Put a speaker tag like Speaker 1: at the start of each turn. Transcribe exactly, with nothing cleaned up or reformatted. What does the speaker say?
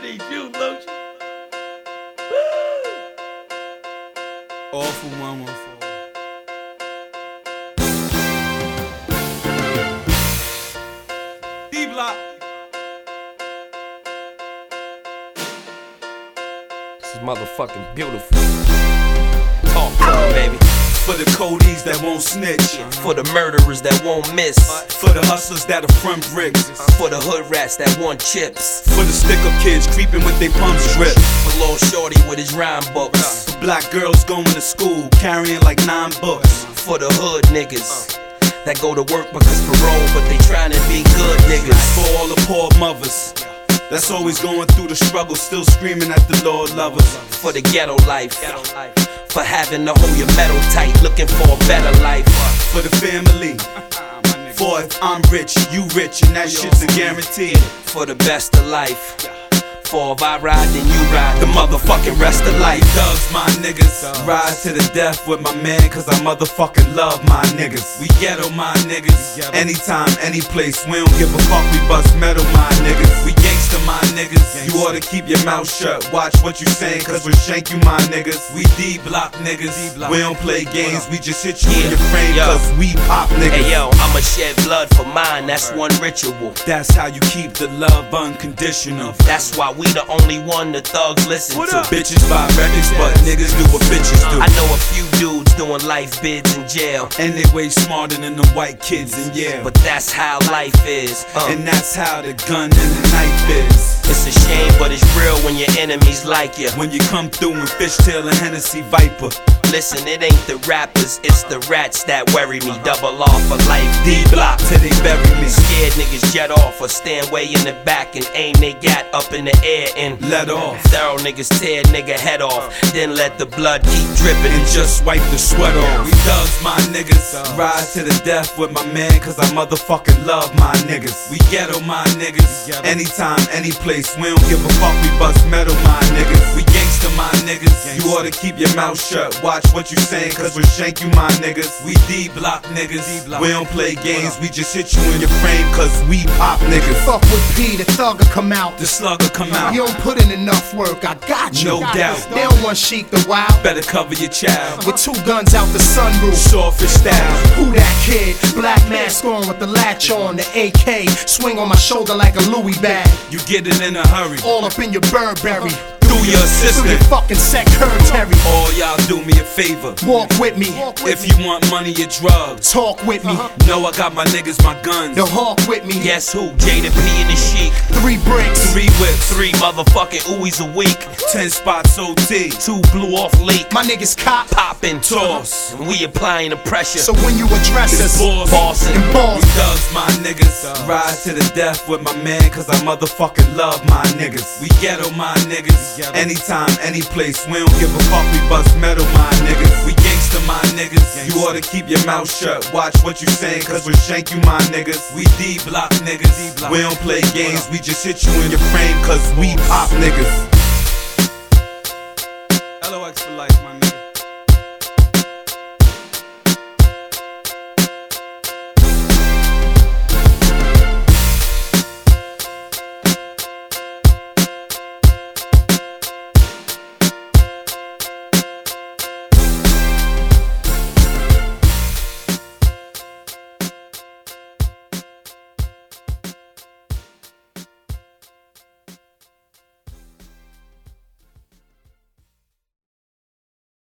Speaker 1: need you, Luch.
Speaker 2: All for one one four. D-Block.
Speaker 1: This is motherfucking beautiful. Talk to me, baby.
Speaker 2: For the Codies that won't snitch,
Speaker 1: For the murderers that won't miss,
Speaker 2: for the hustlers that are front bricks,
Speaker 1: for the hood rats that want chips,
Speaker 2: for the stick-up kids creeping with their pumps stripped,
Speaker 1: for Lil Shorty with his rhyme books,
Speaker 2: for black girls going to school carrying like nine books,
Speaker 1: for the hood niggas that go to work because parole, but they trying to be good niggas,
Speaker 2: for all the poor mothers that's always going through the struggle, still screaming at the Lord lovers,
Speaker 1: for the ghetto life, for having to hold your metal tight, looking for a better life,
Speaker 2: for the family. For if I'm rich, you rich, and that shit's a guarantee.
Speaker 1: for the best of life. For if I ride, then you ride the motherfucking rest of life.
Speaker 2: Thugs, my niggas, ride to the death with my man, cause I motherfucking love my niggas. We ghetto, my niggas, anytime, any place. We don't give a fuck, we bust metal, my niggas. We gangsta, my niggas, you oughta keep your mouth shut. Watch what you saying, cause we shank you, my niggas. We D-Block niggas, we don't play games, we just hit you in your frame, cause we pop niggas.
Speaker 1: Hey yo, I'ma shed blood for mine, that's one ritual.
Speaker 2: That's how you keep the love unconditional.
Speaker 1: That's why we the only one the thugs listen to.
Speaker 2: Bitches buy records, but niggas do what bitches do.
Speaker 1: I know a few dudes doing life bids in jail,
Speaker 2: And they way smarter than the white kids in Yale.
Speaker 1: but that's how life is. uh.
Speaker 2: And that's how the gun and the knife is.
Speaker 1: It's a shame, but it's real when your enemies like you.
Speaker 2: When you come through in Fishtail and Hennessy Viper.
Speaker 1: Listen, it ain't the rappers, it's the rats that worry me. Double off for life, D-Block.
Speaker 2: Till they bury me.
Speaker 1: Scared niggas jet off or stand way in the back and aim they gat up in the air and
Speaker 2: Let off.
Speaker 1: thorough niggas tear nigga head off, then let the blood keep dripping
Speaker 2: And just wipe the sweat off. We thugs, my niggas, ride to the death with my man, cause I motherfucking love my niggas. We ghetto, my niggas, anytime, any place. We don't give a fuck, we bust metal, my niggas. We gangsta, my niggas, you oughta keep your mouth shut. Watch what you saying, cause we shank you, my niggas. We D-Block niggas, we don't play games, we just hit you in your frame, cause we pop niggas.
Speaker 3: Fuck with P, the thugger come out.
Speaker 2: The slugger come out,
Speaker 3: You don't put in enough work, I got you.
Speaker 2: no doubt.
Speaker 3: They don't want Sheik the Wild.
Speaker 2: Better cover your child,
Speaker 3: With two guns out the sunroof.
Speaker 2: sawfish style.
Speaker 3: Who that kid? Black mask on with the latch on. The A K swing on my shoulder like a Louis bag.
Speaker 2: You get it in a hurry,
Speaker 3: All up in your Burberry.
Speaker 2: through your
Speaker 3: Through
Speaker 2: assistant.
Speaker 3: your fucking secretary.
Speaker 2: All y'all do me a favor.
Speaker 3: Walk with me.
Speaker 2: If you want money or drugs,
Speaker 3: Talk with me.
Speaker 2: know I got my niggas, my guns.
Speaker 3: The hawk with me.
Speaker 1: Guess who? Jada P and the Sheik.
Speaker 3: Three bricks.
Speaker 2: Three whips,
Speaker 1: Three motherfucking ooies a week.
Speaker 2: ten spots O T.
Speaker 1: Two blew off leak.
Speaker 3: My niggas cop.
Speaker 1: Popping
Speaker 2: Toss.
Speaker 1: and we applying the pressure.
Speaker 3: So when you address us,
Speaker 2: Boss.
Speaker 1: Bossin'.
Speaker 3: and
Speaker 2: We
Speaker 3: boss.
Speaker 2: thugs, my niggas. Ride to the death with my man, cause I motherfucking love my niggas. We ghetto, my niggas. Anytime, any place. We don't give a fuck, we bust metal, my niggas. We gangsta, my niggas. You oughta keep your mouth shut. Watch what you saying, cause we shank you, my niggas. We D-Block niggas. We don't play games, we just hit you in your frame, cause we pop niggas. L O X for life.